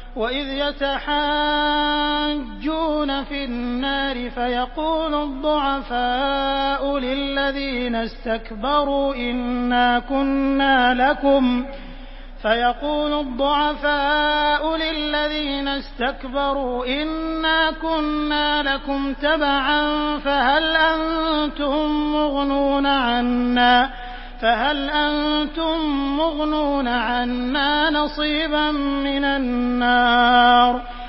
وَإِذْ يَتَحَاجُّونَ فِي النَّارِ فَيَقُولُ الضُّعَفَاءُ لِلَّذِينَ اسْتَكْبَرُوا إِنَّا كُنَّا لَكُمْ تَبَعًا فَهَلْ أَنتُم مُّغْنُونَ عَنَّا نَصِيبًا مِّنَ النَّارِ